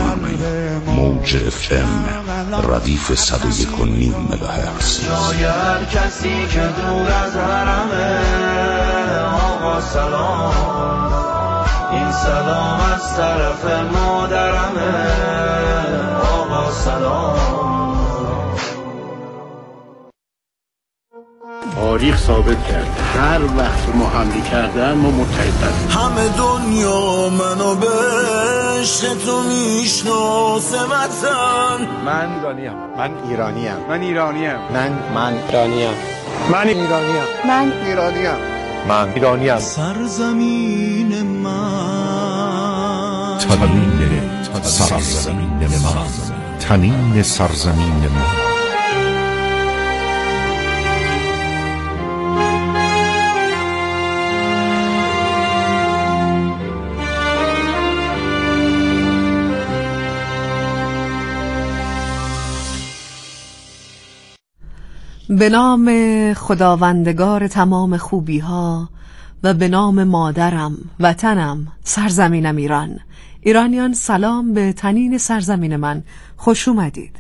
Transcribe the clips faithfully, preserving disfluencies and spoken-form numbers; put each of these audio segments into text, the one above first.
موج اف ام ردیف صد و یک و نیم مگاهرتز. شاید کسی که دور از حرمه آقا سلام، این سلام از طرف مادرمه آقا سلام. تاریخ ثابت کرده هر وقت ما حمله کردن ما متحدن. همه دنیا منو به عشق تو میشناسمتن. من ایرانیم. من ایرانیم. من ایرانیم. من من ایرانیم. من ایرانیم. من ایرانیم. من ایرانیم. سرزمین من، تنین سرزمین من، تنین سرزمین من. به نام خداوندگار تمام خوبی ها و به نام مادرم، وطنم، سرزمینم ایران. ایرانیان سلام به تنین سرزمین من، خوش اومدید.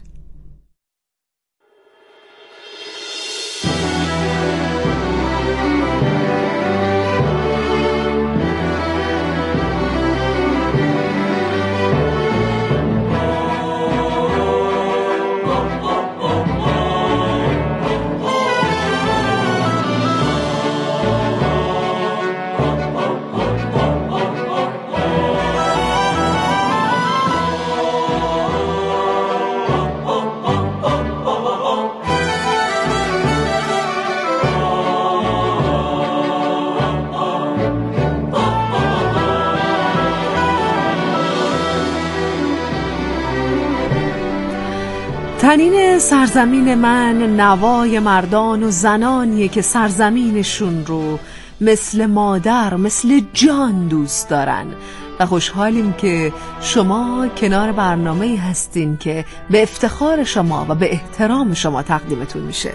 تنین سرزمین من نوای مردان و زنانیه که سرزمینشون رو مثل مادر، مثل جان دوست دارن و خوشحالیم که شما کنار برنامه‌ای هستین که به افتخار شما و به احترام شما تقدیمتون میشه.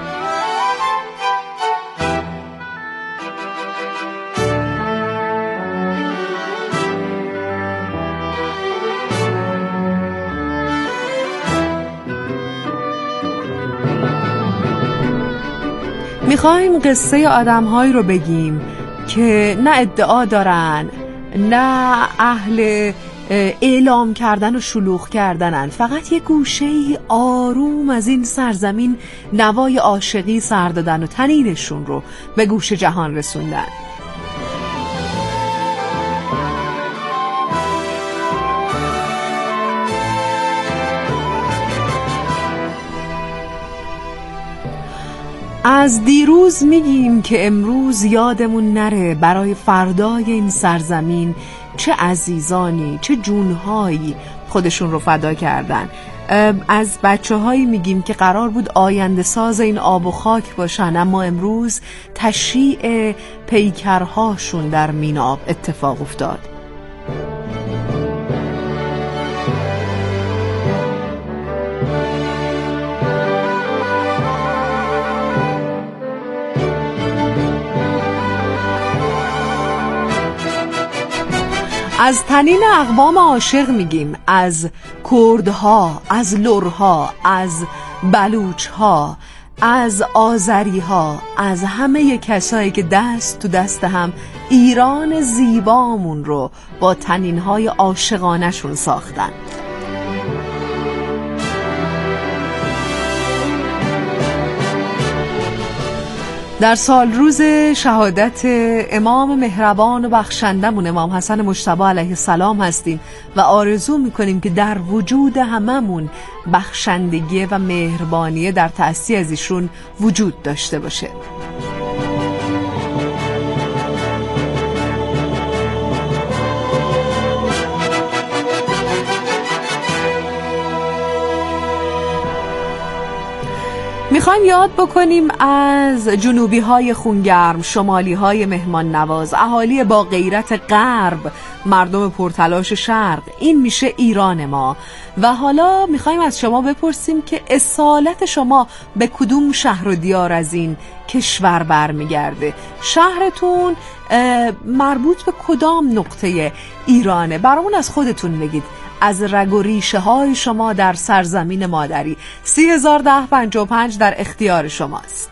میخوایم قصه آدم‌هایی رو بگیم که نه ادعا دارن، نه اهل اعلام کردن و شلوغ کردنن، فقط یه گوشه‌ای آروم از این سرزمین نوای عاشقی سر دادن و تنینشون رو به گوش جهان رسوندن. از دیروز میگیم که امروز یادمون نره برای فردای این سرزمین چه عزیزانی، چه جونهایی خودشون رو فدا کردن. از بچه هایی میگیم که قرار بود آینده ساز این آب و خاک باشن، اما امروز تشییع پیکرهاشون در میناب اتفاق افتاد. از تنین اقوام عاشق میگیم، از کردها، از لرها، از بلوچها، از آذریها، از همه کسایی که دست تو دست هم ایران زیبامون رو با تنینهای عاشقانشون ساختن. در سال روز شهادت امام مهربان و بخشندمون امام حسن مجتبی علیه السلام هستیم و آرزو میکنیم که در وجود هممون بخشندگی و مهربانی در تأسی از ایشون وجود داشته باشه. میخوایم یاد بکنیم از جنوبی های خونگرم، شمالی های مهمان نواز، اهالی با غیرت غرب، مردم پرتلاش شرق. این میشه ایران ما. و حالا میخوایم از شما بپرسیم که اصالت شما به کدوم شهر و دیار از این کشور برمیگرده؟ شهرتون مربوط به کدام نقطه ایرانه؟ برامون از خودتون بگید. از رگ و ریشه های شما در سرزمین مادری. سی هزار ده پنجاه و پنج در اختیار شماست.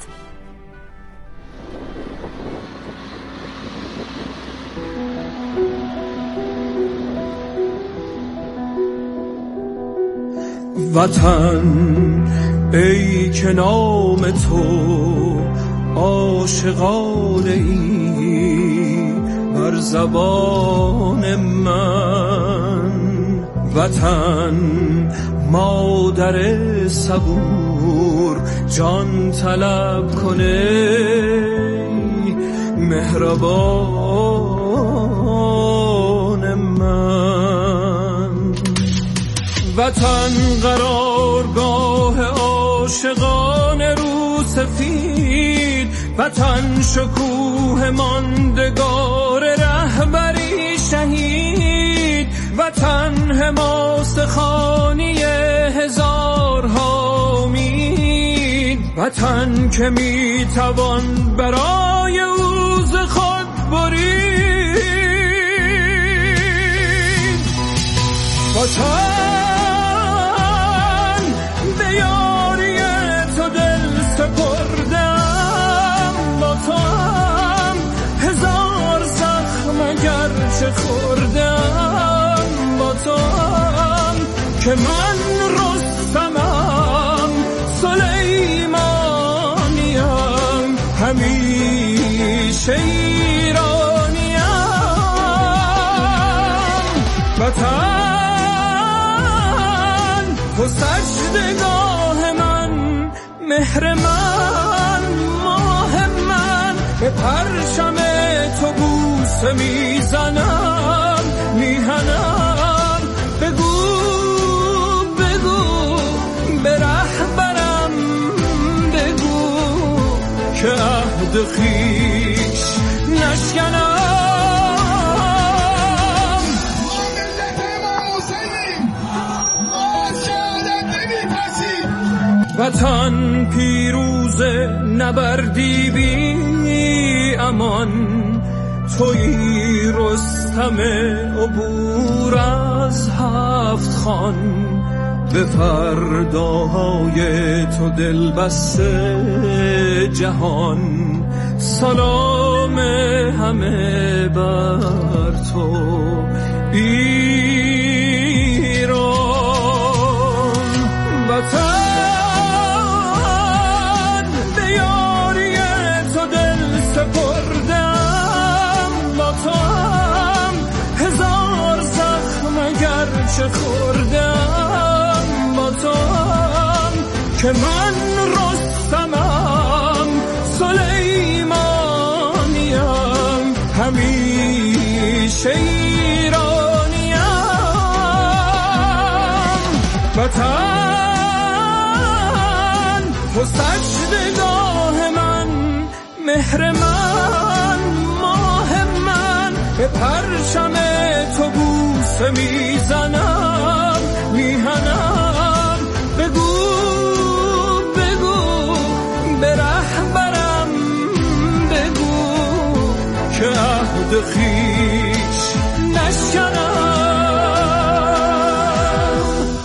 وطن ای که نام تو عاشقانه ای بر زبان من، وطن مادر صبور جان طلب کنه مهربان من، وطن قرارگاه عاشقان رو سفید، وطن شکوه ماندگار رهبری شهید، وطن حماس خانی هزارها امید، وطن که میتوان برای او ز خود برید، وطن به یاری تو دل سپردم، با تو هم هزار زخم اگرچه خوردم، با تو هم که من رستمم سلیمانیم همیشه ایرانیم، وطن تو سجدگاه من، مهر من، ماه من، به پرچم تو بوسه میزنم میهنم، بگو بگو به رهبرم بگو که عهد خویش نشکنم. وطن پیروز نبردی بی امان، تویی رستم عبور از هفت خان، به فرداهای تو دل بسته جهان، سلام همه بر تو ایران، وطن چه خوردم، با تو هم که من رستمم سلیمانیم همیشه ایرانیم، وطن تو سجدگاه من، مهر من، ماه من، به پرچم تو بوسه میزنم میهنم، بگو بگو به رهبرم بگو که عهد خویش نشکنم.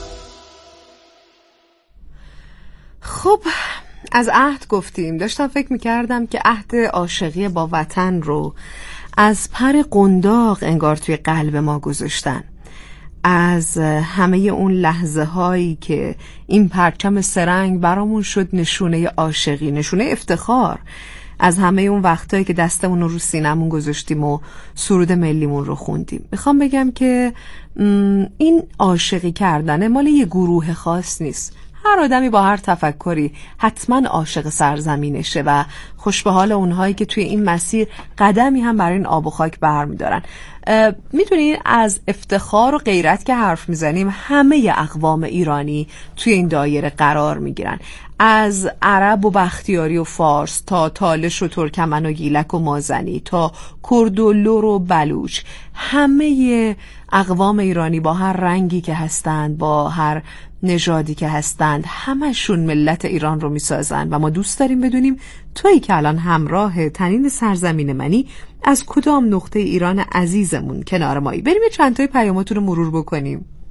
خب از عهد گفتیم، داشتم فکر میکردم که عهد عاشقی با وطن رو از پر قنداق انگار توی قلب ما گذاشتن، از همه اون لحظه هایی که این پرچم سرنگ برامون شد نشونه عاشقی، نشونه افتخار، از همه اون وقتایی که دستمون رو رو سینمون گذاشتیم و سرود ملیمون رو خوندیم. میخوام بگم که این عاشقی کردن مال یه گروه خاص نیست، هر آدمی با هر تفکری حتما عاشق سرزمینشه و خوش به حال اونهایی که توی این مسیر قدمی هم برای این آب و خاک برمی‌دارن. میدونین از افتخار و غیرت که حرف میزنیم همه اقوام ایرانی توی این دایره قرار میگیرن، از عرب و بختیاری و فارس تا تالش و ترکمن و گیلک و مازنی تا کرد و لور و بلوچ، همه اقوام ایرانی با هر رنگی که هستند، با هر نژادی که هستند، همشون ملت ایران رو میسازن و ما دوست داریم بدونیم تویی که الان همراه تنین سرزمین منی از کدام نقطه ایران عزیزمون کنار مایی. بریم یه چند تای پیاماتون رو مرور بکنیم.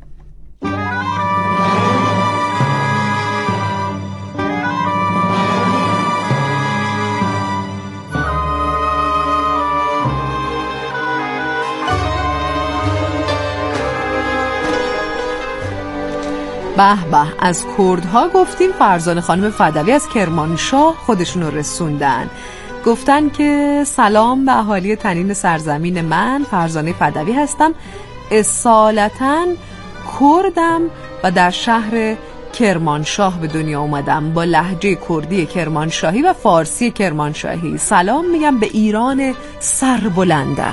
به به، از کردها گفتیم. فرزانه خانم فدوی از کرمانشاه خودشونو رسوندن، گفتن که سلام به اهالی تنین سرزمین من، فرزانه فدوی هستم، اصالتاً کردم و در شهر کرمانشاه به دنیا اومدم، با لهجه کردی کرمانشاهی و فارسی کرمانشاهی سلام میگم به ایران سربلنده.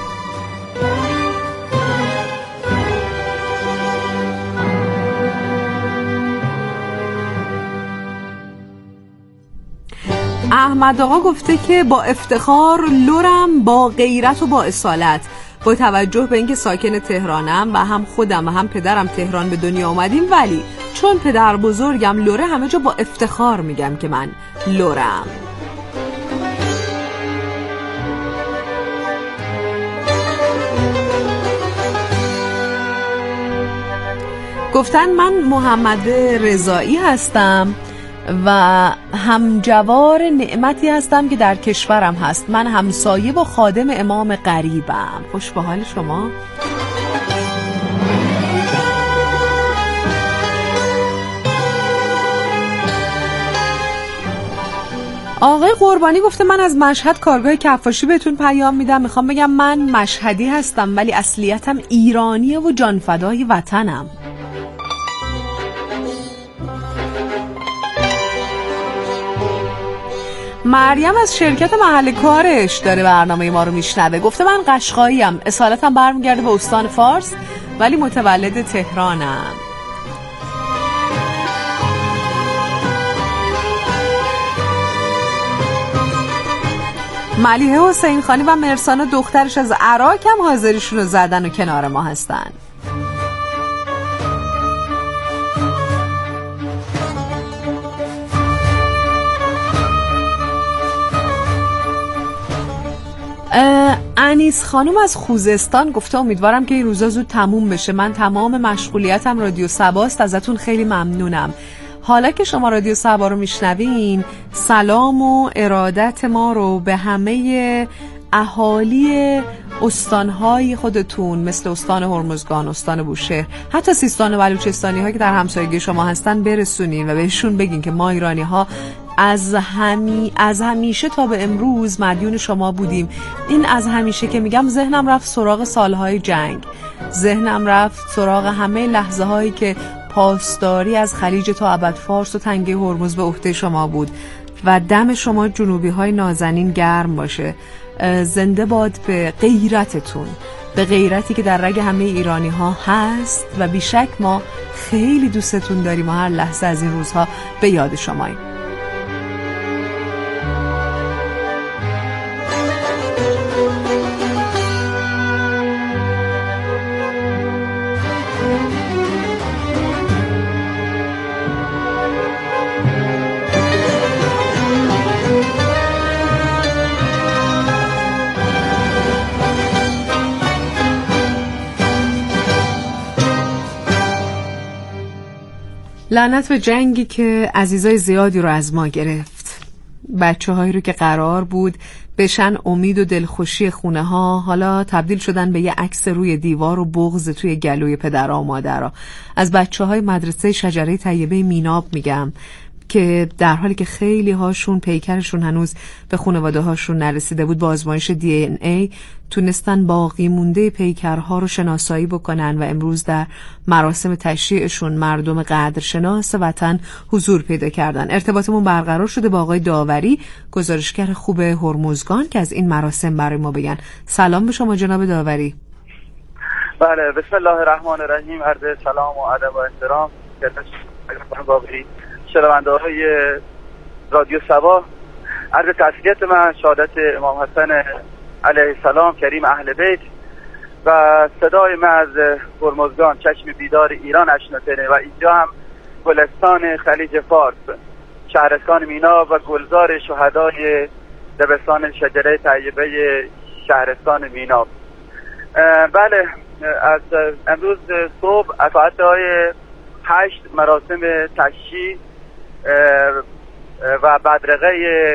احمد آقا گفته که با افتخار لورم، با غیرت و با اصالت. با توجه به اینکه ساکن تهرانم و هم خودم و هم پدرم تهران به دنیا آمدیم، ولی چون پدر بزرگم لوره همه جا با افتخار میگم که من لورم. گفتن من محمد رضایی هستم و همجوار نعمتی هستم که در کشورم هست. من همسایه و خادم امام غریبم. خوش به حال شما. آقای قربانی گفته من از مشهد کارگاه کفاشی بهتون پیام میدم، میخوام بگم من مشهدی هستم ولی اصلیتم ایرانیه و جانفدای وطنم. مریم از شرکت محل کارش داره برنامه ما رو میشنوه، گفته من قشقاییم، اصالتم برمیگرده به استان فارس ولی متولد تهرانم. ملیحه حسین خانی و مرسان دخترش از عراق هم حاضرشون رو زدن و کنار ما هستن. انیس خانم از خوزستان گفته امیدوارم که این روزا زود تموم بشه، من تمام مشغولیتم رادیو صباست، ازتون خیلی ممنونم. حالا که شما رادیو صبا رو میشنوین، سلام و ارادت ما رو به همه اهالی استانهای خودتون مثل استان هرمزگان، استان بوشهر، حتی سیستان و بلوچستانی ها که در همسایگی شما هستن برسونین و بهشون بگین که ما ایرانی ها از همی از همیشه تا به امروز مدیون شما بودیم. این از همیشه که میگم ذهنم رفت سراغ سالهای جنگ، ذهنم رفت سراغ همه لحظه هایی که پاسداری از خلیج تا ابد فارس و تنگه هرمز به عهده شما بود و دم شما جنوبی های نازنین گرم باشه. زنده باد به غیرتتون، به غیرتی که در رگ همه ایرانی ها هست و بیشک ما خیلی دوستتون داریم و هر لحظه از این روزها به یاد شماییم. لعنت به جنگی که عزیزای زیادی رو از ما گرفت. بچه هایی رو که قرار بود بشن امید و دلخوشی خونه ها، حالا تبدیل شدن به یه عکس روی دیوار و بغض توی گلوی پدر و مادرها. از بچه های مدرسه شجره طیبه میناب میگم که در حالی که خیلی هاشون پیکرشون هنوز به خانواده هاشون نرسیده بود، با آزمایش دی این ای تونستن باقی مونده پیکرها رو شناسایی بکنن و امروز در مراسم تشییعشون مردم قدرشناس وطن حضور پیدا کردن. ارتباطمون برقرار شده با آقای داوری، گزارشگر خوب هرمزگان، که از این مراسم برای ما بگن. سلام به شما جناب داوری. بله، بسم الله الرحمن الرحیم. عرض سلام و ادب و احترام خدمت داوری، شنونده های رادیو صبا. عرض تسلیت من شهادت امام حسن علیه السلام کریم اهل بیت و صدای من از هرمزگان، چشم بیدار ایران اشناتنه و اینجا هم گلستان خلیج فارس، شهرستان مینا و گلزار شهدای دبستان شجره طیبه شهرستان مینا. بله، از امروز صبح از ساعت های هشت مراسم تشییع و بدرقه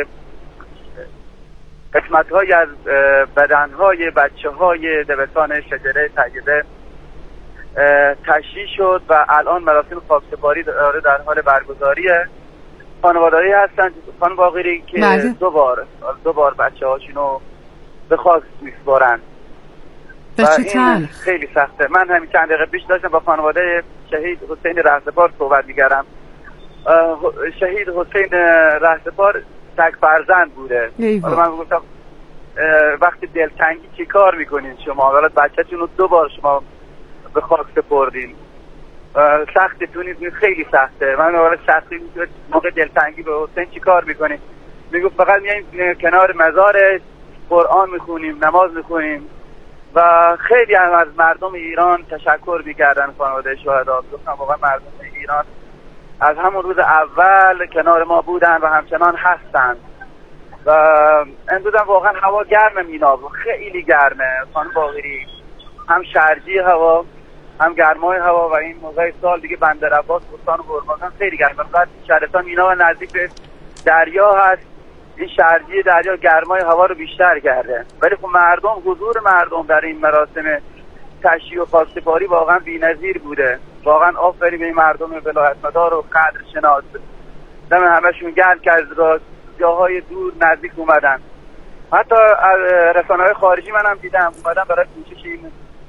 قسمت های از بدن های بچه های دبستان شجره طیبه تشییع شد و الان مراسم خاکسپاری داره در حال برگزاریه. خانواده‌ای هستن خانم باقری که بله. دو بار دو بار بچه‌هاشونو به خاک میسپارن و این خیلی سخته. من همین چند دقیقه پیش داشتم با خانواده شهید حسین رهسپار صحبت می‌کردم. شهید حسین رهسپار تک فرزند بوده. حالا من گفتم وقتی دلتنگی چی کار میکنین شما؟ حالا بچه‌تون رو دو بار شما به خاک سپردین. سختتونید، خیلی سخته. من حالا شخصی موقع دلتنگی به حسین چی کار میکنین؟ میگفت فقط میایم کنار مزارش قرآن میخونیم، نماز میخونیم و خیلی هم از مردم ایران تشکر میکردن خانواده شهدا. گفتم واقعا مردم ایران از همون روز اول کنار ما بودن و همچنان هستن. و امروز هم واقعا هوا گرمه مینا، خیلی گرمه خانم باقری، هم شرجی هوا هم گرمای هوا و این موقع سال دیگه بندر عباس بستان و هرمزگان خیلی گرمه. بعد شهرستان مینا و نزدیک به دریا هست، این شرجی دریا گرمای هوا رو بیشتر کرده. ولی خب مردم، حضور مردم در این مراسم تشییع و خاکسپاری واقعا بی‌نظیر بوده. واقعا آفرین به این مردم ولایت‌مدار و قدر شناس، دم همشون گرم که از جاهای دور نزدیک اومدن. حتی رسانه‌های خارجی منم دیدم اومدن برای پوشش این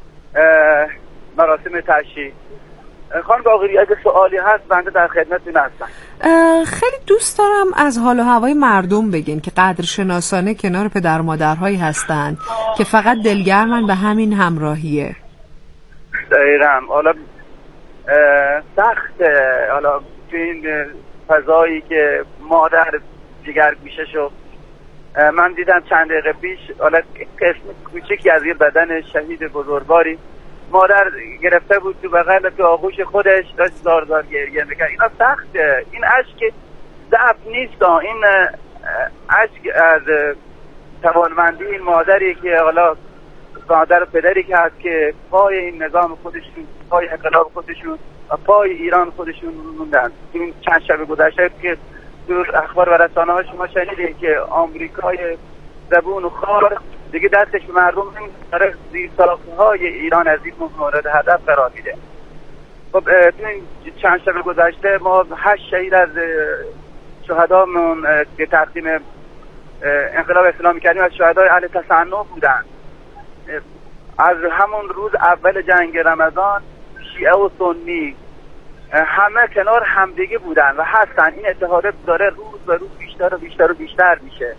مراسم تشییع. خانم باقری اگه سوالی هست بنده در خدمتتون هستم. خیلی دوست دارم از حال و هوای مردم بگین که قدر شناسانه کنار پدر و مادرهایی هستند که فقط دلگرمن به همین همراهیه. دقیقاً. حالا سخته حالا تو این فضایی که مادر جگرگوشه‌شو من دیدم چند دقیقه پیش، حالا قسم کوچکی از یه بدن شهید بزرگواری مادر گرفته بود تو بغل تو آغوش خودش، داشت زار زار گریه میکرد. اینا سخته. این اشک ضعف نیست، این اشک از توانمندی این مادری که حالا مادر و پدری که هست که پای این نظام خودشون، پای انقلاب خودشون و پای ایران خودشون موندن. این چند شب گذشته که دور اخبار و رسانه ها شما شنیدید که آمریکای زبون و خار دیگه دستش به مردم داره زیر ساختهای ایران از این مورد هدف قرار میده. خب تو این چند شب گذشته ما هشت شهید از شهدامون که تقدیم انقلاب اسلامی کردیم از شهدای اهل تصنع بودن. از همون روز اول جنگ رمضان شیعه و سنی همه کنار همدیگه بودن و هستن. این اتحاد داره روز به روز بیشتر و بیشتر و بیشتر میشه.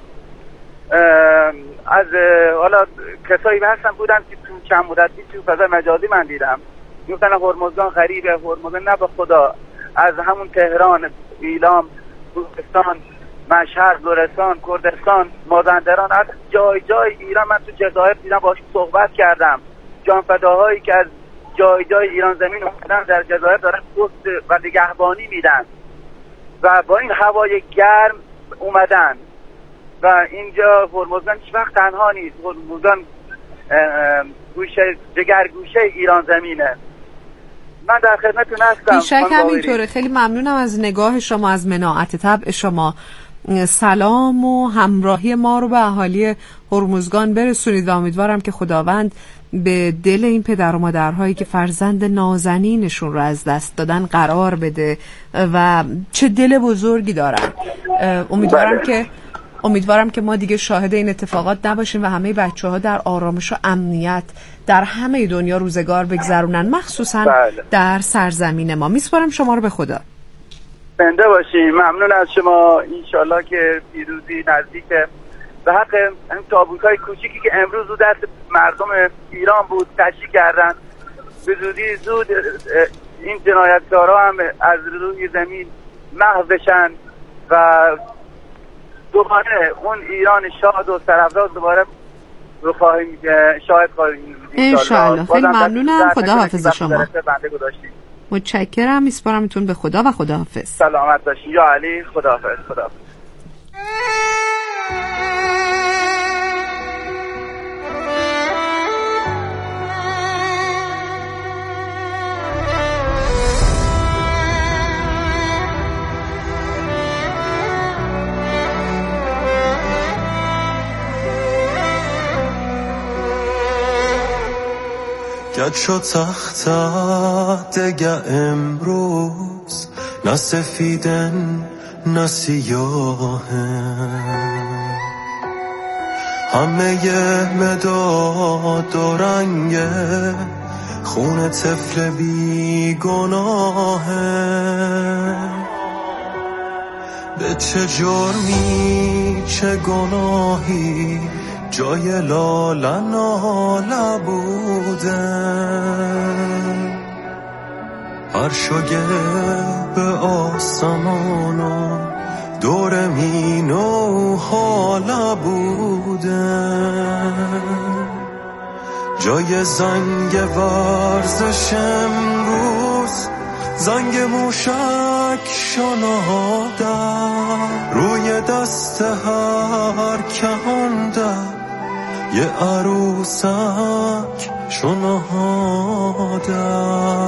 از حالا کسایی هستن بودن که تو چند مدتی تو فضای مجازی من دیدم میگفتن هرمزگان غریبه، هرمزگان نه به خدا. از همون تهران، ایلام، خوزستان، مشهد، لرستان، کردستان، مازندران، از جای جای ایران من تو جزایر دیدم، باهاش صحبت کردم. جانفداهایی که از جای جای ایران زمین اومدن در جزایر دارن پست و نگهبانی میدن و با این هوای گرم اومدن و اینجا هرمزگان هیچ وقت تنها نیست. هرمزگان گوشه جگر گوشه ایران زمینه. من در خدمتتون هستم. بیشک همینطوره. خیلی ممنونم از نگاه شما، از مناعت طبع شما. سلام و همراهی ما رو به اهالی هرمزگان برسونید و امیدوارم که خداوند به دل این پدر و مادرهایی که فرزند نازنینشون رو از دست دادن قرار بده و چه دل بزرگی دارن. امیدوارم که امیدوارم که ما دیگه شاهد این اتفاقات نباشیم و همه بچه‌ها در آرامش و امنیت در همه دنیا روزگار بگذرونن، مخصوصا بله. در سرزمین ما. میسپارم شما رو به خدا. زنده باشین. ممنون از شما. انشالله که پیروزی نزدیکه. به حق این تابوت‌های کوچیکی که امروز رو دست مردم ایران بود تشییع کردن، به زودی زود این جنایتکارا هم از روی زمین محو بشن و دوباره اون ایران شاد و سرفراز دوباره رو خواهیم شاهد خواهیم انشالله. خیلی ممنونم. خدا حافظ شما. متشکرم. میسپارمتون به خدا و خدا حافظ. سلامت باشین. یا علی. خدا حافظ. خدا حافظ. نچو تختت دگه امروز نه سفیدن نه سیاهن همه مداد و رنگه خون طفل بی گناهه به چه جرمی چه گناهی جای لاله ناله بوده هر شگه به آسمانو دور مینو حاله بوده جای زنگ ورزش امروز زنگ موشک شناده روی دست هر کنده یه عروسک شناده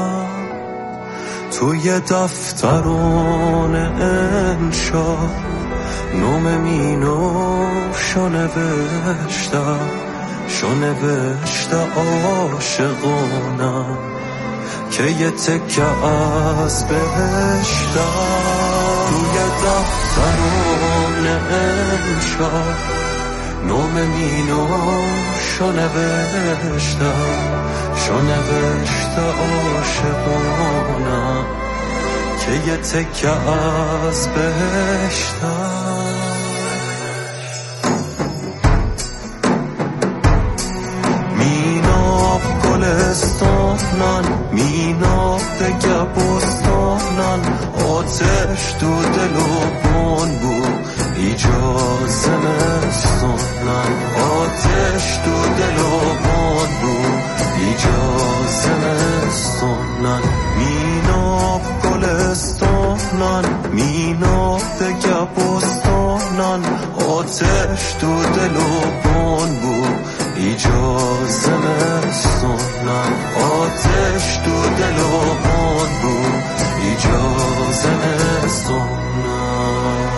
توی دفترون انشا نوم مینو شنوشته شنوشته عاشقونم که یه تکه از بهشته توی دفترون انشا نوم مینو شنوشته شنوشته عاشقونم که یه تکه از بهشته میناب گلستانن میناب دگه بستانن آتش تو دل و بان بود ایجازه نستانن آتش تو دل و بان بود ایجازه نستانن میناب گلستانن میناب دگه بستانن آتش تو دل و بان بود ایجازه نستانن آتش تو دل و بان بود ایجازه نستانن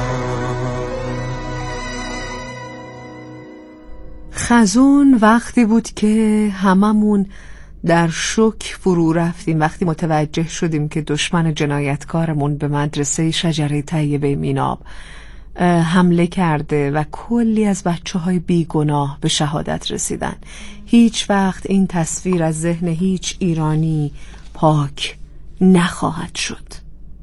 خزون وقتی بود که هممون در شوک فرو رفتیم وقتی متوجه شدیم که دشمن جنایتکارمون به مدرسه شجره طیبه میناب حمله کرده و کلی از بچه های بیگناه به شهادت رسیدن. هیچ وقت این تصویر از ذهن هیچ ایرانی پاک نخواهد شد.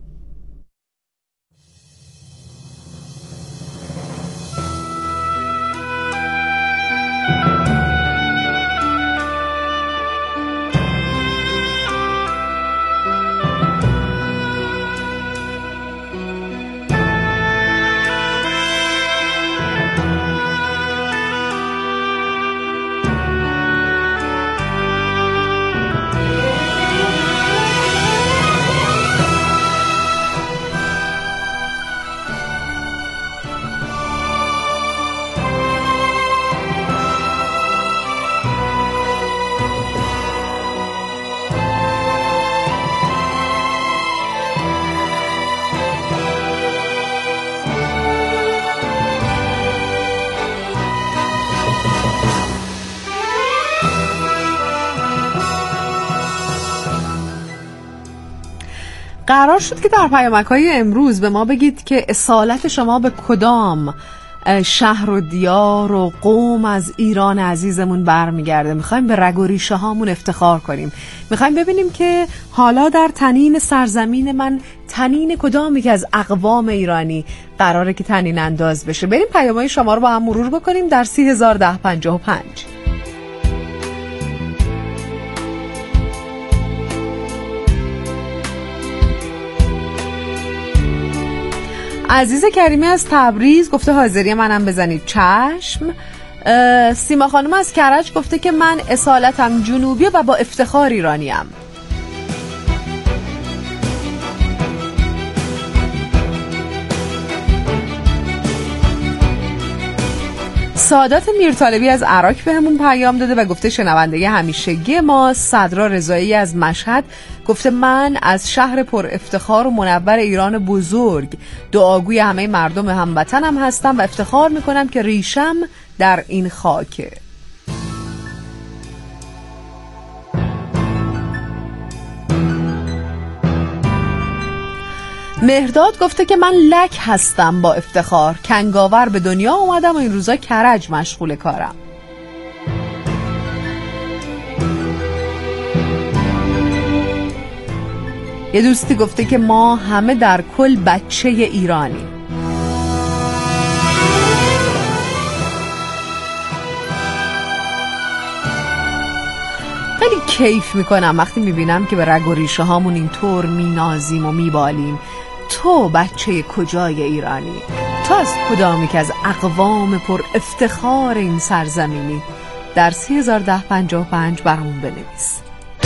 قرار شد که در پیامک‌های امروز به ما بگید که اصالت شما به کدام شهر و دیار و قوم از ایران عزیزمون برمیگرده. میخوایم به رگ و ریشه هامون افتخار کنیم. میخوایم ببینیم که حالا در تنین سرزمین من تنین کدامی که از اقوام ایرانی قراره که تنین انداز بشه. بریم پیام‌های شما رو با هم مرور بکنیم در سی هزار ده پنجاه و پنج. عزیز کریمی از تبریز گفته حاضری منم بزنید چشم. سیما خانم از کرج گفته که من اصالتم جنوبیه و با افتخار ایرانیم. سعادت میرطالبی از عراق بهمون پیام داده و گفته شنونده همیشگی ما. صدرا رضایی از مشهد گفته من از شهر پر افتخار و منور ایران بزرگ دعاگوی همه مردم هموطنم هستم و افتخار میکنم که ریشم در این خاکه. مهرداد گفته که من لک هستم با افتخار، کنگاور به دنیا اومدم و این روزا کرج مشغول کارم. یه دوستی گفته که ما همه در کل بچه ایرانی. خیلی کیف میکنم وقتی میبینم که به رگ و ریشه هامون اینطور مینازیم و میبالیم. تو بچه کجای ایرانی؟ تو از کدامی که از اقوام پر افتخار این سرزمینی؟ در سی هزار ده پنجاه و پنج برامون بنویس.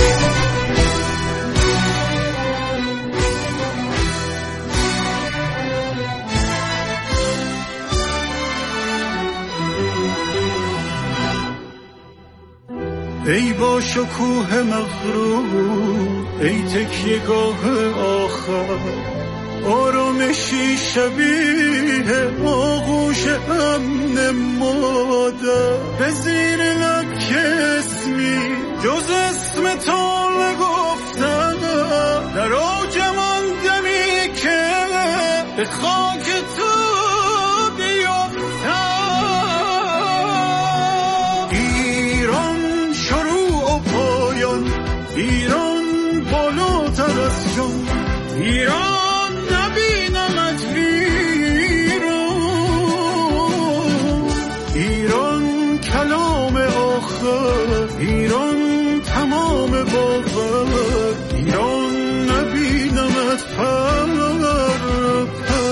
ای با شکوه مغرور، ای تکیه گاه آخر، آرامشی شبیه آغوش امن مادر، به زیر لب که اسمی جز اسم تو نگفتم، در آجم آن دمی که به خاک تو ایران بالاتر از جان، ایران نبینمت ویران، ایران کلام آخر، ایران تمام باور، ایران نبینمت پر پر.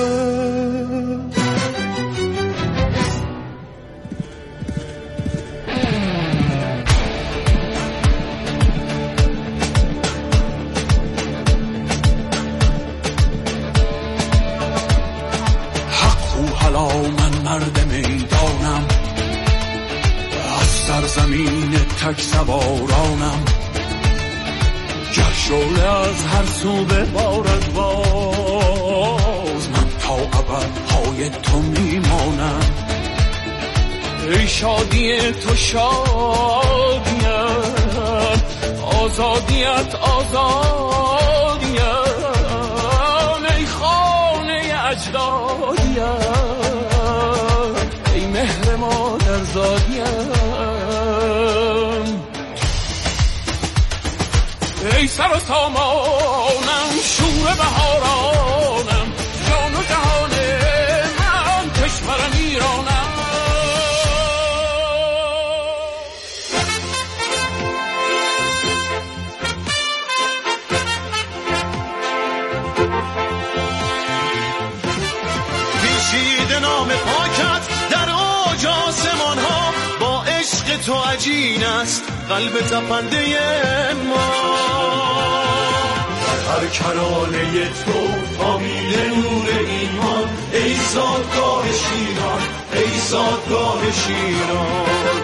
مرد میدانم، از سرزمین تک سوارانم، گر شعله از هر سو ببارد باز، من تا ابد پای تو میمانم. ای شادی تو شادیم، آزادیت آزادیم، ای خانه اجدادیم، مهر مادر زادیم، ای سر و سامانم، شور بهارانم، جان و جهان من، کشورم ایرانم. پیچیده نام پاکت در آج آسمان ها، با عشق تو عجین است قلب تپنده ما، در هر کرانه تو تابید نور ایمان، ای زادگاه شیران، ای زادگاه شیران.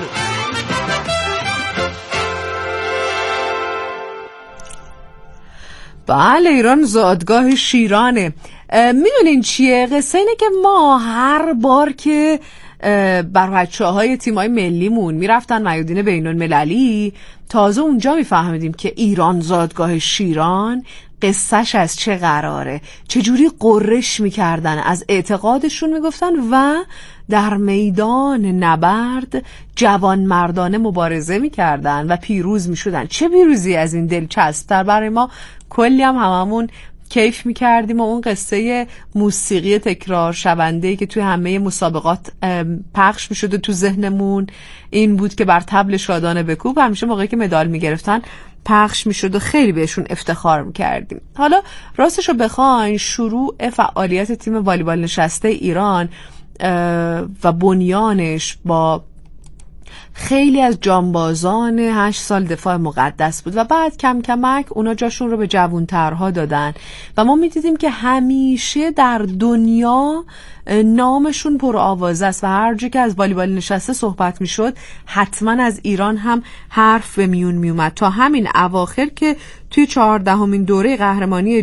بله، ایران زادگاه شیرانه. میدونین چیه؟ قصه اینه که ما هر بار که بر بچه های تیمای ملیمون میرفتن میادین بین المللی، تازه اونجا میفهمیدیم که ایران زادگاه شیران قصهش از چه قراره، چجوری قرش میکردن، از اعتقادشون میگفتن و در میدان نبرد جوان مردانه مبارزه میکردن و پیروز میشدن. چه پیروزی از این دلچسب‌تر برای ما. کلی هم هممون کیف میکردیم و اون قصه موسیقی تکرار شونده‌ای که توی همه مسابقات پخش میشد و تو ذهنمون این بود که بر طبل شادانه بکوب، همیشه موقعی که مدال میگرفتن پخش میشد و خیلی بهشون افتخار میکردیم. حالا راستشو بخواین، شروع فعالیت تیم والیبال نشسته ایران و بنیانش با خیلی از جانبازان هشت سال دفاع مقدس بود و بعد کم کمک اونا جاشون رو به جوانترها دادن و ما میدیدیم که همیشه در دنیا نامشون پر آوازه است و هر جا که از والیبال نشسته صحبت میشد حتما از ایران هم حرف به میون میومد، تا همین اواخر که توی چهاردهمین دوره قهرمانی